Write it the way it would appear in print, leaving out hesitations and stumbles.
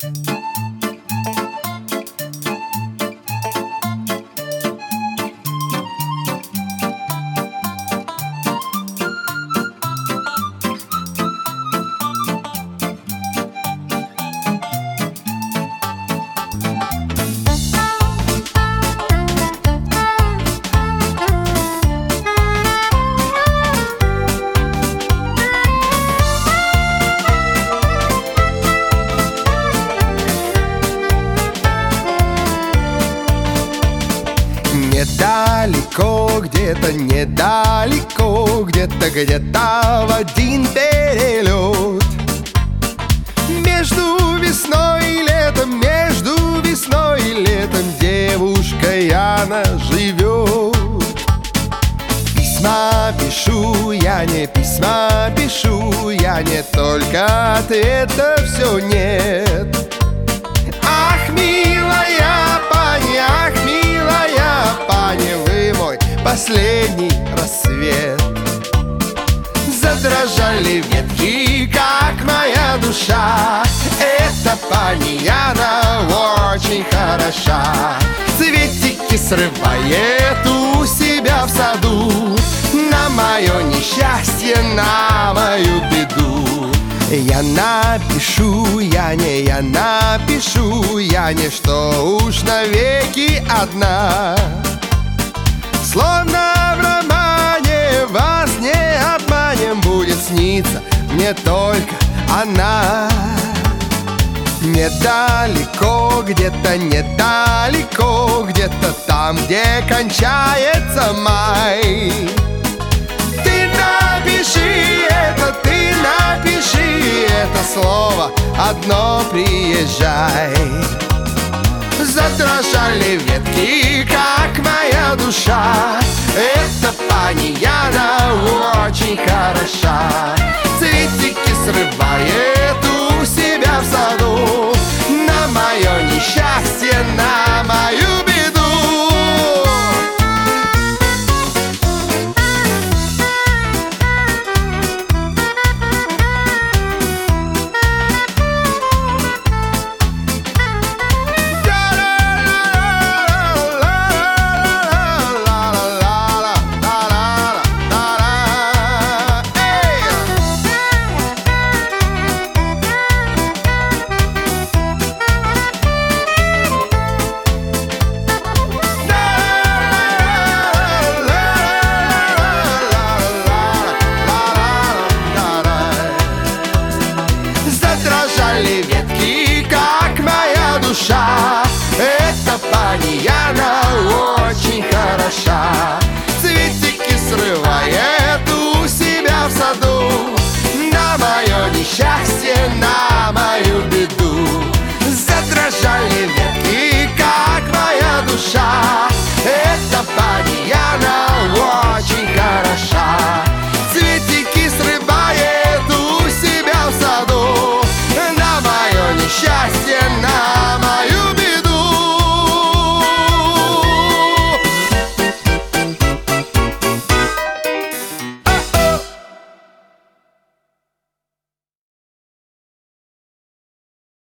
Недалеко, где-то недалеко, где-то в один перелет между весной и летом, между весной и летом девушка Яна живет. Письма пишу я, не письма пишу я, не только ответа все нет. Ах, милая пани, ах, милая пани, вы мой последний рассвет. Задрожали ветки, как моя душа. Эта пани Яна очень хороша. Цветики срывает у себя в саду на мое несчастье, на мою беду. Я напишу, я напишу, я не, что уж навеки одна. Словно в романе, вас не обманем, будет сниться мне только она. Недалеко, где-то недалеко, где-то там, где кончается май. Ты напиши это, ты напиши это слово одно, приезжай. Задрожали ветки, как моя душа. Эта пани Яна очень хороша. Цветики срывает у себя в саду на мое несчастье, на мою беду. Задрожали ветки, как моя душа. Эта пани Яна очень хороша. Цветики срывает